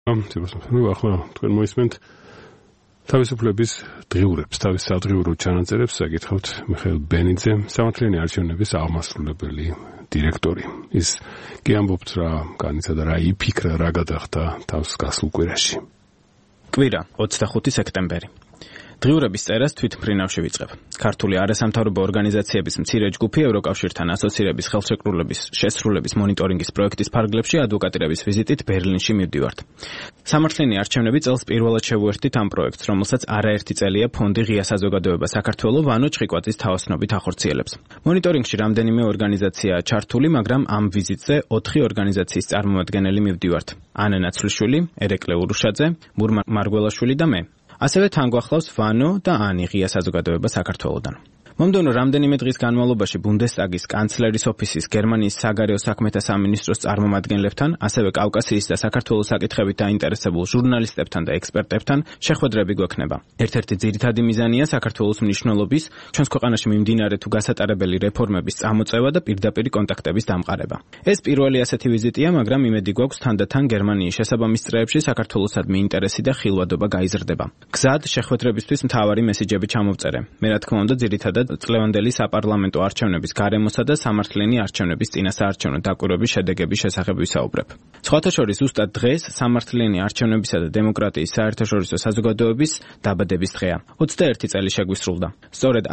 ახლა თქვენ მოისმენთ თავისუფლების დღიურებს, თავის სადღიურო ჩანაწერებს საკითხავთ მიხეილ ბენიძე, სამართლიანი არჩევნების აღმასრულებელი დირექტორი. ის კი ამბობთ რა განიცადა, რა იფიქრა, რა გადახდა თავს გასულ კვირაში. კვირა 25 სექტემბერი. დღიურების წერას თვითმფრინავში ვიწყებ. ქართული არასამთავრობო ორგანიზაციების მცირე ჯგუფი ევროკავშირთან ასოცირების ხელშეკრულების შესრულების მონიტორინგის პროექტის ფარგლებში ადვოკატირების ვიზიტით ბერლინში მივდივართ. სამართლიანი არჩევნები წელს პირველად შევუერთდით ამ პროექტს, რომელსაც არაერთი წელია ფონდი ღია საზოგადოება საქართველო ვანო ჩხიკვაძის თავოსნობით ახორციელებს. მონიტორინგში რამდენიმე ორგანიზაციაა ჩართული, მაგრამ ამ ვიზიტზე 4 ორგანიზაციის წარმომადგენელი მივდივართ. ანა ნაცვლიშვილი, ერეკლე ურუშაძე, მურმა მარგველაშვილი და მე. ასევე თან გვახლავს ვანო და ანი ღია საზოგადოება საქართველოდან. მომდევნო რამდენიმე დღის განმავლობაში ბუნდესტაგის კანცლერის ოფისის, გერმანიის საგარეო საქმეთა სამინისტროს წარმომადგენლებთან, ასევე კავკასიის და საქართველოს საკითხებით დაინტერესებულ ჟურნალისტებთან და ექსპერტებთან შეხვედრები გვექნება. ერთ-ერთი ძირითადი მიზანია საქართველოს მნიშვნელობის, ჩვენს ქვეყანაში მიმდინარე თუ გასატარებელი რეფორმების წამოწევა და პირდაპირი კონტაქტების დამყარება. ეს პირველი ასეთი ვიზიტია, მაგრამ იმედი გვაქვს თანდათან გერმანიის შესაბამის წრეებში საქართველოსადმი ინტერესი და ხილვადობა გაიზრდება. გზად შეხვედრებისთვის მთავარი მესიჯები ჩამოვწერე. მე რა თქმა უნდა ძირითადად წლევანდელი საპარლამენტო არჩევნების გარემოსა და სამართლიანი არჩევნების წინასაარჩევნო დაკვირვების შედეგების შესახებ ვისაუბრებ. სხვათა შორის ზუსტად დღეს სამართლიანი არჩევნებისა და დემოკრატიის საერთაშორისო საზოგადოების დაბადების დღეა. 21 წელი შეგვისრულდა. სწორედ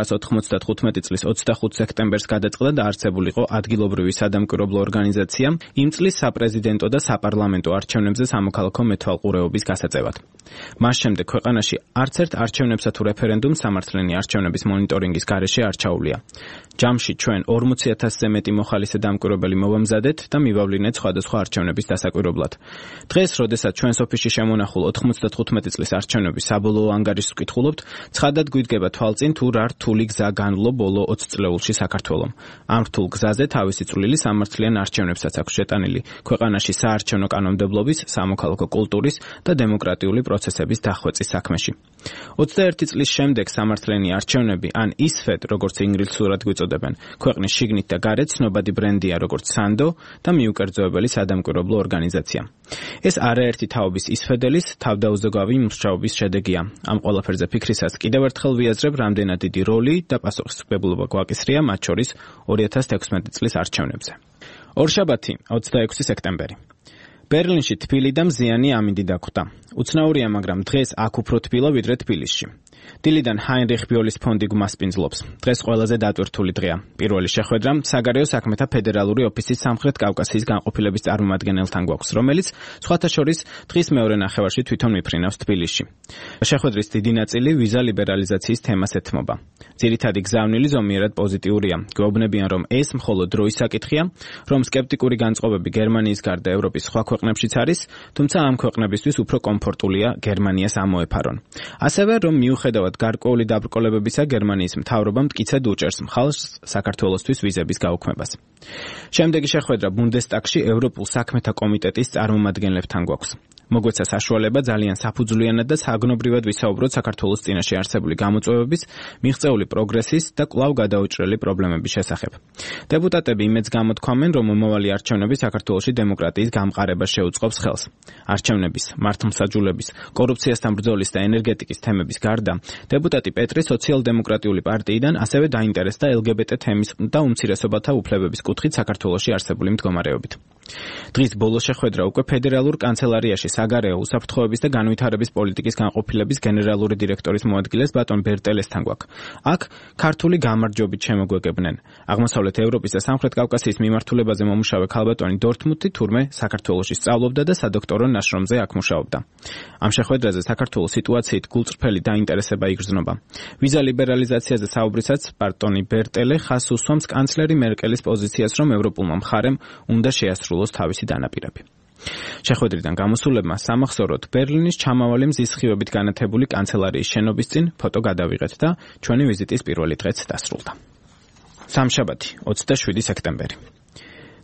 1995 წლის 25 სექტემბერს გადაწყდა და არსებულიყო ადგილობრივი სადამკვირვებლო ორგანიზაცია იმ წლის საპრეზიდენტო და საპარლამენტო არჩევნებზე სამოქალაქო მეთვალყურეობის გასაწევად. მას შემდეგ ქვეყანაში არც ერთ არჩევნებსა თუ რეფერენდუმს სამართლიანი არჩევნების მონიტორინგის გარეშე არ ჩაუვლია. ჯამში ჩვენ 40,000-ზე მეტი მოხალისე დამკვირვებელი მოვამზადეთ და მივავლინეთ სხვადასხვა არჩევნების დასაკვირვებლად. დღეს, როდესაც ჩვენს ოფისში შემონახულ 95 წლის არჩევნების საბოლოო ანგარიშს ვკითხულობთ, ცხადად გვიდგება თვალწინ თუ რა რთული გზა განვლო ბოლო 20 წლეულში საქართველომ. ამ რთულ გზაზე თავისი წვლილი სამართლიან არჩევნებსაც აქვს შეტანილი ქვეყანაში საარჩევნო კანონმდებლობის, სამოქალაქო კულტურის და დემოკრატიული პროცესების დახვეწის საქმეში. 21 წლის შემდეგ სამართლიანი არჩევნები ან ისფედ, როგორც ინგლისურად გვიწოდებენ, ქვეყნის შიგნით და გარეთ ცნობადი ბრენდია როგორც სანდო და მიუკერძოებელი სადამკვირვებლო ორგანიზაცია. ეს არაერთი თაობის ისფედელის თავდაუზოგავი მუშაობის შედეგია. ამ ყველაფერზე ფიქრისას კიდევ ერთხელ ვიაზრებ, რამდენად დიდი როლი და პასუხისმგებლობა გვაკისრია მათ შორის 2016 წლის არჩევნებზე. ორშაბათი 26 სექტემბერი. ბერლინში თბილი და მზიანი ამინდი დაგვხვდა. უცნაურია, მაგრამ დღეს აქ უფრო თბილა ვიდრე თბილისში. დილიდან ჰაინრიხ ბიოლის ფონდი გვმასპინძლობს. დღეს ყველაზე დატვირთული დღეა. პირველი შეხვედრა საგარეო საქმეთა ფედერალური ოფისის სამხრეთ კავკასიის განყოფილების წარმომადგენელთან გვაქვს, რომელიც სხვათა შორის დღის მეორე ნახევარში თვითონ მიფრინავს თბილისში. შეხვედრის დიდი ნაწილი ვიზა ლიბერალიზაციის თემას ეთმობა. ძირითადი გზავნილი ზომიერად პოზიტიურია. გვეუბნებიან, რომ ეს მხოლოდ დროის საკითხია, რომ სკეპტიკური განწყობები გერმანიის გარდა ევროპის სხვა ქვეყნებშიც არის, თუმცა ამ ქვეყნებისთვის უფრო კომფორტულია გერმანიას ამოეფარონ. ასევე რომ მიუხედავად გარკვეული დაბრკოლებებისა, გერმანიის მთავრობა მტკიცედ უჭერს მხარს საქართველოსთვის ვიზების გაუქმებას. შემდეგი შეხვედრა ბუნდესტაგში ევროპულ საქმეთა კომიტეტის წარმომადგენლებთან გვაქვს. მოგვეცა საშუალება ძალიან საფუძვლიანად და საგნობრივად ვისაუბროთ საქართველოს წინაშე არსებული გამოწვევების, მიღწეული პროგრესის და კვლავ გადაუჭრელი პრობლემების შესახებ. დეპუტატები იმედს გამოთქვამენ, რომ მომავალი არჩევნები საქართველოში დემოკრატიის გამყარებას შეუწყობს ხელს. არჩევნების, მართლმსაჯულების, კორუფციასთან ბრძოლის და ენერგეტიკის თემების გარდა, დეპუტატი პეტრი სოციალ-დემოკრატიული პარტიიდან ასევე დაინტერესდა LGBT თემის და უმცირესობათა უფლებების კუთხით საქართველოში არსებული მდგომარეობით. დღის ბოლო შეხვედრა უკვე ფედერალურ კანცელარიაში საგარეო უსაფრთხოების და განვითარების პოლიტიკის განყოფილების გენერალური დირექტორის მოადგილეს ბატონ ბერტელესთან გვაქვს. აქ ქართული გამარჯვებით შემოგვეგებნენ. აღმოსავლეთ ევროპის და სამხრეთ კავკასიის მიმართულებაზე მომუშავე ქალბატონი დორტმუნდში თურმე საქართველოში სწავლობდა და სადოქტორო ნაშრომზე აქ მუშაობდა. ამ შეხვედრაზე საქართველოს სიტუაციით გულწრფელი დაინტერესება იგრძნობა. ვიზა ლიბერალიზაციაზე საუბრისას ბატონი ბერტელე ხაზს უსვამს კანცლერი მერკელის პოზიციას, რომ ევროპულმა მხარემ უნდა შეასრულოს თავისი დანაპირები. შეხვედრიდან გამოსულებმა სამახსოვროდ ბერლინის ჩამავალი მზის სხივებით განათებული კანცელარიის შენობის წინ ფოტო გადავიღეთ და ჩვენი ვიზიტის პირველი დღეც დასრულდა. სამშაბათი 27 სექტემბერი.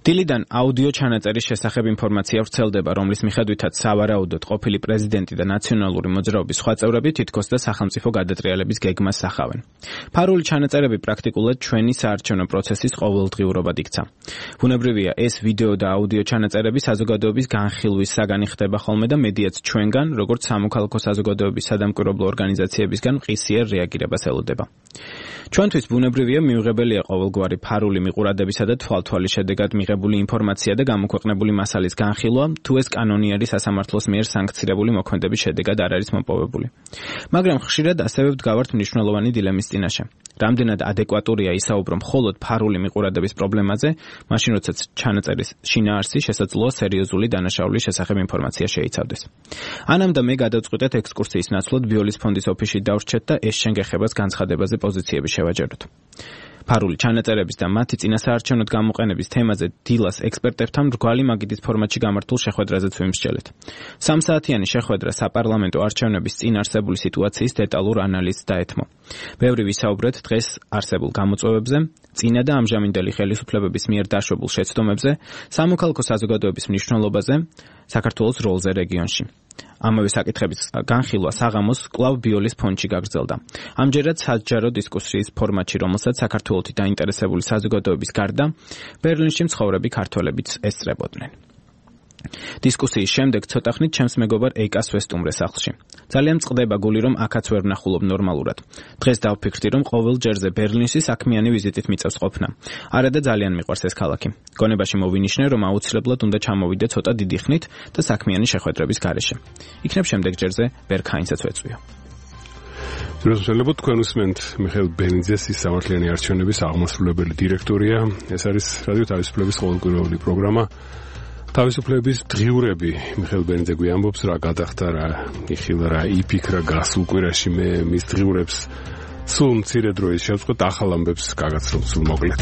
დილიდან აუდიო ჩანაწერის შესახებ ინფორმაცია ვრცელდება, რომლის მიხედვითაც სავარაუდოდ ყოფილი პრეზიდენტი და ნაციონალური მოძრაობის სხვა წევრები თითქოს და სახელმწიფო გადატრიალების გეგმას სახავენ. ფარული ჩანაწერები პრაქტიკულად ჩვენი საარჩევნო პროცესის ყოველდღიურობად იქცა. ბუნებრივია, ეს ვიდეო და აუდიო ჩანაწერები საზოგადოების განხილვის საგანი ხდება ხოლმე და მედიაც ჩვენგან, როგორც სამოქალაქო საზოგადოების სადამკვირვებლო ორგანიზაციებისგან მყისიერ რეაგირებას ელოდება. ჩვენთვის ბუნებრივია მიუღებელია ყოველგვარი ფარული მიყურადებისა და თვალთვალის შედეგად მიღებული ინფორმაცია და გამოქვეყნებული მასალის განხილვა, თუ ეს კანონიერი სასამართლოს მიერ სანქცირებული მოქმედების შედეგად არ არის მოპოვებული. მაგრამ ხშირად ასევე ვდგავართ მნიშვნელოვანი დილემის წინაშე. რამდენად ადეკვატურია ისაუბრო მხოლოდ ფარული მიყურადების პრობლემაზე, მაშინ როდესაც ჩანაწერის შინაარსი შესაძლოა სერიოზული დანაშაულის შესახებ ინფორმაცია შეიცავდეს. ანამ და მე გადავწყვიტეთ ექსკურსიის ნაცვლად ბიოლის ფონდის ოფისში დავრჩეთ და ეს შენგეხებას განცხადებაზე პოზიციები შევაჯეროთ. ფარული ჩანაწერების და მათი წინასაარჩევნოდ გამოყენების თემაზე დილას ექსპერტებთან მრგვალი მაგიდის ფორმატში გამართულ შეხვედრაზეც ვიმსჯელეთ. 3 საათიანი შეხვედრა საპარლამენტო არჩევნების წინ არსებული სიტუაციის დეტალურ ანალიზს დაეთმო. ბევრი ვისაუბრეთ დღეს არსებულ გამოწვევებზე, წინა და ამჟამინდელი ხელისუფლებების მიერ დაშვებულ შეცდომებზე, სამოქალაქო საზოგადოების მნიშვნელობაზე, საქართველოს როლზე რეგიონში. ამავე საკითხების განხილვა საღამოს კვლავ ბიოლის ფონდში გაგრძელდა. ამჯერად საჯარო დისკუსიის ფორმატში, რომელსაც საქართველოთი დაინტერესებული საზოგადოების გარდა, ბერლინში მცხოვრები ქართველებიც ესწრებოდნენ. დისკუსიის შემდეგ ცოტა ხნით ჩემს მეგობარ ეიკას ვესტუმრე სახლში. ძალიან წყდება გული, რომ აქაც ვერ ვნახულობ ნორმალურად. დღეს დავფიქრდი, რომ ყოველ ჯერზე ბერლინში საქმიანი ვიზიტით მიწევს ყოფნა. არა და ძალიან მიყვარს ეს ქალაქი. გონებაში მოვინიშნე, რომ აუცილებლად უნდა ჩამოვიდე ცოტა დიდი ხნით და საქმიანი შეხვედრების გარეშე. იქნებ შემდეგ ჯერზე ბერქაინსაც ვეწვიო. დროშელობთ თქვენ უსმენთ მიხეილ ბენიძეს, ის სამართლიანი არჩევნების აღმასრულებელი დირექტორია. ეს არის რადიო თავისუფლების ყოველკვირეული პროგრამა. თავისუფლების დღიურები. მიხეილ ბენიძე გვიამბობს, რა გადახდა, რა იხილა, რა იფიქრა გასულ კვირაში. მე მის დღიურებს სულ მცირე დროის შევწყვეტ, ახალ ამბებს გაგაცნობ სულ მოკლედ.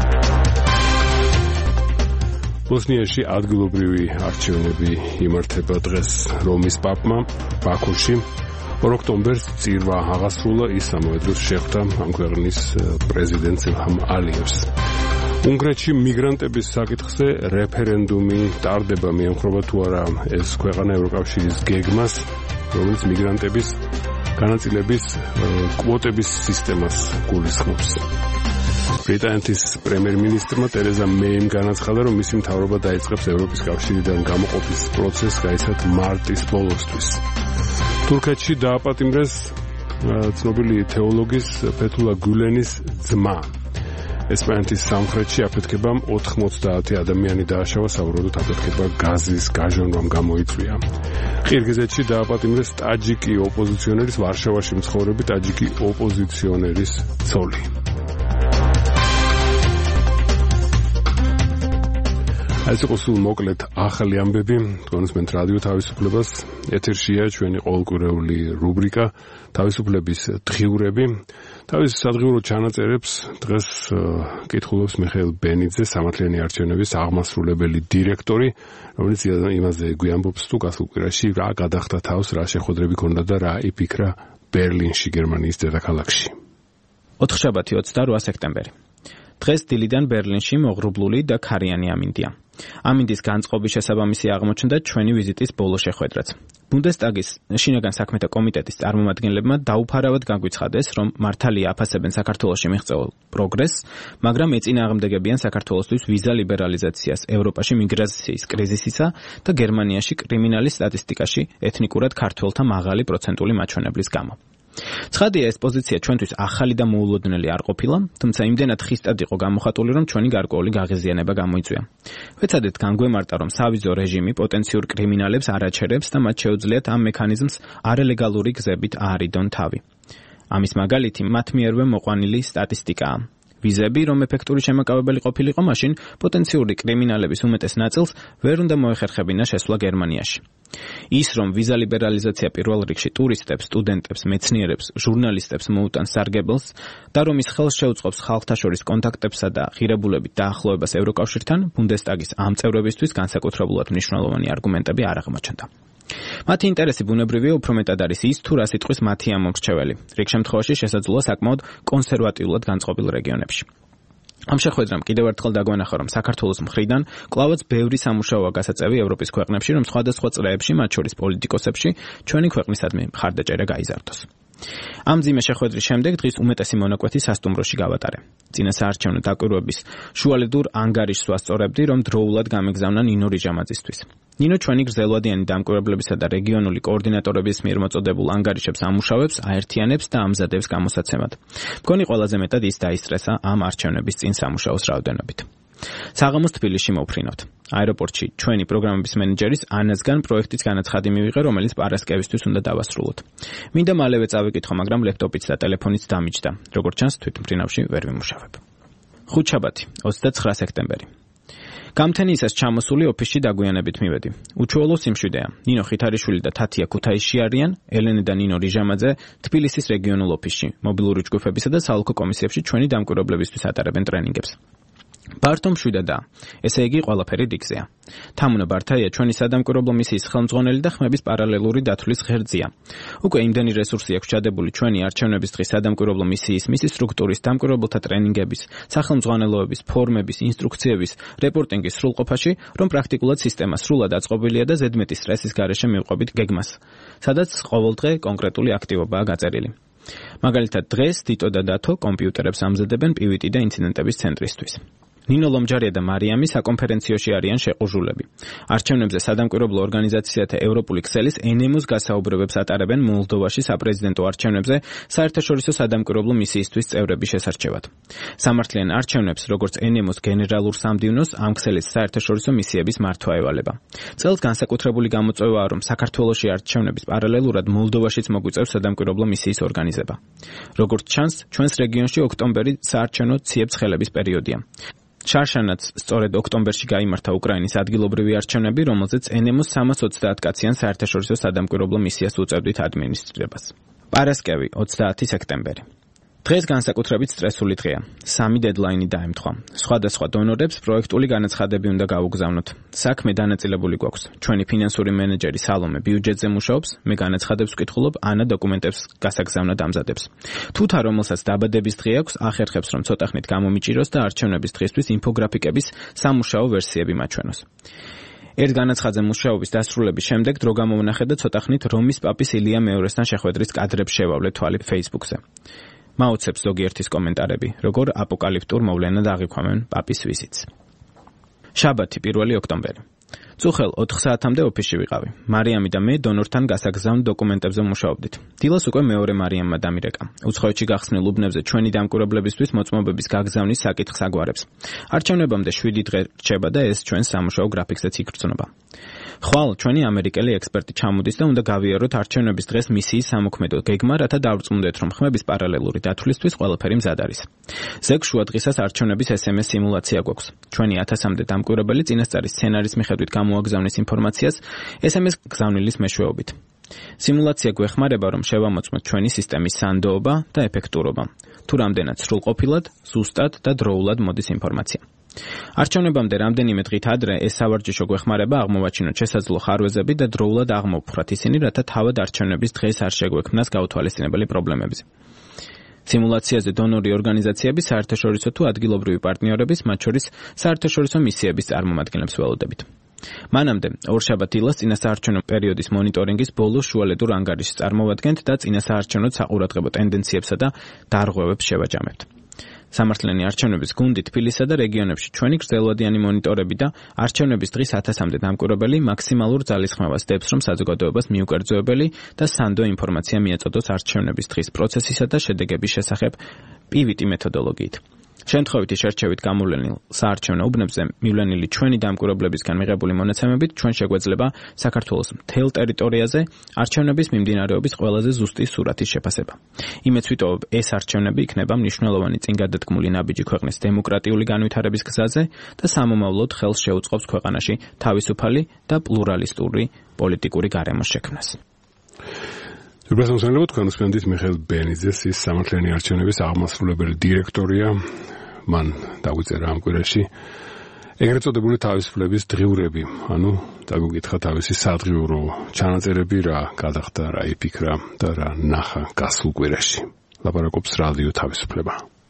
ბოსნიაში ადგილობრივი არჩევნები იმართება დღეს რომის პაპმა ბაქოში. 2 ოქტომბერს წირვა აღასრულა, ის ამავე დროს შეხვდა ამ ქვეყნის პრეზიდენტს ილჰამ ალიევს. უნგრეთში მიგრანტების საკითხზე რეფერენდუმი ტარდება, მიემხრობა თუ არა ეს ქვეყანა ევროკავშირის გეგმას, რომელიც მიგრანტების განაწილების კვოტების სისტემას გულისხმობს. ბრიტანეთის პრემიერ-მინისტრმა ტერეზა მეიმ განაცხადა, რომ მისი მთავრობა დაიწყებს ევროპის კავშირიდან გამოყოფის პროცესს გაიცათ მარტის ბოლოსთვის. თურქეთში დააპატიმრეს ცნობილი თეოლოგის ფეთულა გულენის ძმა. ესპანეთის სამხრეთში აფეთქებამ 90 ადამიანი დააშავა, საუბრობთ აფეთქება გაზის გაჟონვამ გამოიწვია. ყირგიზეთში დააპატიმრეს ტაჯიკი ოპოზიციონერის, ვარშავაში მცხოვრები ტაჯიკი ოპოზიციონერის ცოლი. ეს იყო სულ მოკლედ ახალი ამბები. თქვენ უსმენთ რადიო თავისუფლებას. ეთერშია ჩვენი ყოველკვირეული რუბრიკა თავისუფლების დღიურები. თავის სადღიურო ჩანაწერებს დღეს კითხულობს მიხეილ ბენიძე, სამართლიანი არჩევნების აღმასრულებელი დირექტორი, რომელიც იმაზე გვიამბობს, თუ გასულ კვირაში რა გადახდა თავს, რა შეხვედრები ჰქონდა და რა იფიქრა ბერლინში, გერმანიის დედაქალაქში. 4-შაბათი 28 სექტემბერი. დღეს დილიდან ბერლინში მოღრუბლული და ქარიანი ამინდია. ამინდის განწყობის შესაბამისი აღმოჩნდა ჩვენი ვიზიტის ბოლო შეხვედრაც. ბუნდესტაგის შინაგან საქმეთა კომიტეტის წარმომადგენლებმა დაუფარავად განგვიცხადეს, რომ მართალია აფასებენ საქართველოში მიღწეულ პროგრესს, მაგრამ ეწინააღმდეგებიან საქართველოსთვის ვიზა ლიბერალიზაციას, ევროპაში მიგრაციის კრიზისისა და გერმანიაში კრიმინალის სტატისტიკაში ეთნიკურად ქართველთა მაღალი პროცენტული მაჩვენებლის გამო. ცხადია, ეს პოზიცია ჩვენთვის ახალი და მოულოდნელი არ ყოფილა, თუმცა იმდენად ხისტად იყო გამოხატული, რომ ჩვენი გარკვეული გაღიზიანება გამოიწვია. ვეცადეთ განგვემარტა, რომ სავიზო რეჟიმი პოტენციურ კრიმინალებს არ აჩერებს და მათ შეუძლიათ ამ მექანიზმს არალეგალური გზებით აარიდონ თავი. ამის მაგალითი მათ მიერვე მოყვანილი სტატისტიკაა. ვიზები, რომ ეფექტური შემაკავებელი ყოფილიყო, მაშინ პოტენციური კრიმინალების უმეტეს ნაწილს ვერ უნდა მოეხერხებინა შესვლა გერმანიაში. ის, რომ ვიზა ლიბერალიზაცია პირველ რიგში ტურისტებს, სტუდენტებს, მეცნიერებს, ჟურნალისტებს მოუტანს სარგებელს და რომ ის ხელს შეუწყობს ხალხთა შორის კონტაქტებსა და ღირებულებით დაახლოებას ევროკავშირთან, ბუნდესტაგის ამ წევრებისთვის განსაკუთრებულად მნიშვნელოვანი არგუმენტები არ აღმოჩნდა. მათი ინტერესი ბუნებრივია უფრო მეტად არის ის, თუ რა სიტყვის მათი ამომრჩეველი. რიგ შემთხვევაში შესაძლოა საკმაოდ კონსერვატიულად განწყობილ რეგიონებში. ამ შეხვედრამ კიდევ ერთხელ დაგვენახა, რომ საქართველოს მხრიდან კვლავაც ბევრი სამუშაოა გასაწევი ევროპის ქვეყნებში, რომ სხვადასხვა წრეებში, მათ შორის პოლიტიკოსებში, ჩვენი ქვეყნისადმი მხარდაჭერა გაიზარდოს. ამ ძიმე შეხვედრის შემდეგ დღის უმეტესი მონაკვეთი სასტუმროში გავატარე. წინასაარჩევნო დაკვირვების შუალედურ ანგარიშს ვასწორებდი, რომ დროულად გამეგზავნა ნინო რიჟამაძისთვის. ნინო ჩვენი გრძელვადიანი დამკვირვებლებისა და რეგიონული კოორდინატორების მიერ მოწოდებულ ანგარიშებს ამუშავებს, აერთიანებს და ამზადებს გამოსაცემად. მგონი ყველაზე მეტად ის დაისტრესა ამ არჩევნების წინ სამუშაოს რაოდენობით. საღამოს თბილისში მოვფრინავთ. აეროპორტში ჩვენი პროგრამების მენეჯერის ანასგან პროექტის განაცხადი მივიღე, რომელიც პარასკევისთვის უნდა დავასრულოთ. მინდა მალევე წავიკითხო, მაგრამ ლეპტოპიც და ტელეფონიც დამიჯდა. როგორც ჩანს, თვითმფრინავში ვერ ვიმუშავებ. ხუთშაბათი, 29 სექტემბერი. გამთენიისას ჩამოსული ოფისში დაგვიანებით მივედი. უჩვეულო სიმშვიდეა. ნინო ხითარიშვილი და თათია ქუთაისში არიან, ელენე და ნინო რიჟამაძე თბილისის რეგიონულ ოფისში, მობილური ჯგუფებისა და საოლქო კომისიებში ჩვენი დამკვირვებლებისთვის ატარებენ ტრენინგებს. ბართო მშვიდადაა, ესე იგი ყველაფერი რიგზეა. თამუნა ბართაია ჩვენი სადამკვირვებლო მისიის ხელმძღვანელი და ხმების პარალელური დათვლის ღერძია. უკვე იმდენი რესურსი აქვს ჩადებული ჩვენი არჩევნების დღის სადამკვირვებლო მისიის სტრუქტურის, დამკვირვებელთა ტრენინგების, სახელმძღვანელოების, ფორმების, ინსტრუქციების, რეპორტინგის სრულყოფაში, რომ პრაქტიკულად სისტემა სრულად აწყობილია და ზედმეტი სტრესის გარეშე მივყვებით გეგმას, სადაც ყოველდღე კონკრეტული აქტივობაა გაწერილი. მაგალითად, დღეს თიტო და დათო კომპიუტერებს ამზადებენ პივიტი და ინციდენტების ცენტრისთვის. ნინო ლომჯარია და მარიამი საკონფერენციოში არიან შეყუჟულები. არჩევნებზე სადამკვირვებლო ორგანიზაციათა ევროპული ქსელის ენემოს გასაუბრებებს ატარებენ მოლდოვაში საპრეზიდენტო არჩევნებზე საერთაშორისო სადამკვირვებლო მისიისთვის წევრების შესარჩევად. სამართლიან არჩევნებს, როგორც ენემოს გენერალურ სამდივნოს, ამ ქსელის საერთაშორისო მისიების მართვა ევალება. წელს განსაკუთრებული გამოწვევაა, რომ საქართველოში არჩევნების პარალელურად მოლდოვაშიც მოგვიწევს სადამკვირვებლო მისიის ორგანიზება. როგორც ჩანს, ჩვენს რეგიონში ოქტომბერი საარჩევნო ციებ-ცხელების პერიოდია. შარშანაც სწორედ ოქტომბერში გაიმართა უკრაინის ადგილობრივი არჩევნები, რომელზეც ენემოს 320 კაციან საერთაშორისო სადამკვირვებლო მისიას უწევდით ადმინისტრირებას. პარასკევი, 30 სექტემბერი. დღეს განსაკუთრებით სტრესული დღეა. 3 დედლაინი დაემთხვა. სხვადასხვა დონორებს პროექტული განაცხადები უნდა გაუგზავნოთ. საქმე დანაწილებული გვაქვს. ჩვენი ფინანსური მენეჯერი სალომე ბიუჯეტზე მუშაობს, მე განაცხადებს ვკითხულობ, ანა დოკუმენტებს გასაგზავნად ამზადებს. თუთა, რომელსაც დაბადების დღე აქვს, ახერხებს, რომ ცოტა ხნით გამომიჭიროს და არჩევნების დღისთვის ინფოგრაფიკების სამუშაო ვერსიები მაჩვენოს. ერთ განაცხადზე მუშაობის დასრულების შემდეგ დრო გამოვნახე და ცოტა ხნით რომის პაპის ილია მეორესთან შეხვედრის კადრებს შევავლე თვალი Facebook-ზე. მაუცებს ზოგიერთის კომენტარები, როგორ აპოკალიფტურ მოვლენად აღიქვამენ პაპის ვიზიტს. შაბათი, 1 ოქტომბერი. წუხელ 4 საათამდე ოფისში ვიყავი. მარიამი და მე დონორთან გასაგზავნ დოკუმენტებზე მუშაობდით. დილას უკვე მეორე მარიამმა დამირეკა. უცხოეთში გახსნილ უბნებზე ჩვენი დამკვირვებლებისთვის მოწმობების გაგზავნის საკითხს აგვარებს. არჩევნებამდე 7 დღე რჩება და ეს ჩვენს სამუშაო გრაფიკზეც იგრძნობა. ხვალ ჩვენი ამერიკელი ექსპერტი ჩამოდის და უნდა გავიაროთ არჩევნების დღეს მისიის სამოქმედო გეგმა, რათა დავწმუნდეთ, რომ ხმების პარალელური დათვლისთვის ყველაფერი მზად არის. ზეგ შუა დღისას არჩევნების SMS სიმულაცია გვაქვს. ჩვენი 1000-მდე დამკვირვებელი წინასწარი სცენარის მიხედვით გამოაგზავნის ინფორმაციას SMS გზავნილის მეშვეობით. სიმულაცია გვეხმარება, რომ შევამოწმოთ ჩვენი სისტემის სანდოობა და ეფექტურობა. თუ რამდენად სრულყოფილად, ზუსტად და დროულად მოდის ინფორმაცია. არჩევნებამდე რამდენიმე დღით ადრე ეს სავარჯიშო გვეხმარება აღმოვაჩინოთ შესაძლო ხარვეზები და დროულად აღმოვფხვრათ ისინი, რათა თავად არჩევნების დღეს არ შეგვექმნას გაუთვალისწინებელი პრობლემები. სიმულაციაზე დონორი ორგანიზაციების, საერთაშორისო თუ ადგილობრივი პარტნიორების, მათ შორის საერთაშორისო მისიების წარმომადგენლებს ველოდებით. მანამდე ორშაბათ დილას წინასაარჩევნო პერიოდის მონიტორინგის ბოლო შუალედურ ანგარიშს წარმოვადგენთ და წინასაარჩევნო საყურადღებო ტენდენციებსა და დარღვევებს შევაჯამებთ. სამართლიანი არჩევნების გუნდი თბილისსა და რეგიონებში ჩვენი გრძელვადიანი მონიტორები და არჩევნების დღის 1000-მდე დამკვირვებელი მაქსიმალურ ძალისხმევას დებს, რომ საზოგადოებას მიუკერძოებელი და სანდო ინფორმაცია მიაწოდოს არჩევნების დღის პროცესისა და შედეგების შესახებ პივიტი მეთოდოლოგიით. შემთხვევითი შერჩევით გამოვლენილ საარჩევნო უბნებზე მივლენილი ჩვენი დამკვირვებლებისგან მიღებული მონაცემებით ჩვენ შეგვეძლება საქართველოს მთელ ტერიტორიაზე არჩევნების მიმდინარეობის ყველაზე ზუსტი სურათის შეფასება. იმედს ვიტოვებ, ეს არჩევნები იქნება მნიშვნელოვანი წინგადადგმული ნაბიჯი ქვეყნის დემოკრატიული განვითარების გზაზე და სამომავლოდ ხელს შეუწყობს ქვეყანაში თავისუფალი და პლურალისტური პოლიტიკური გარემოს შექმნას. უბრალოდ თქვენ უსმენთ მიხეილ ბენიძეს, ის სამართლიანი არჩევნების აღმასრულებელი დირექტორია. მან დაგვიწერა ამ კვირაში ეგრეთ წოდებული თავისუფლების დღიურები, ანუ დაგვიკითხა თავისი სადღიურო ჩანაწერები, რა გადახდა, რა იფიქრა და რა ნახა გასულ კვირაში. ლაპარაკობს რადიო თავისუფლება.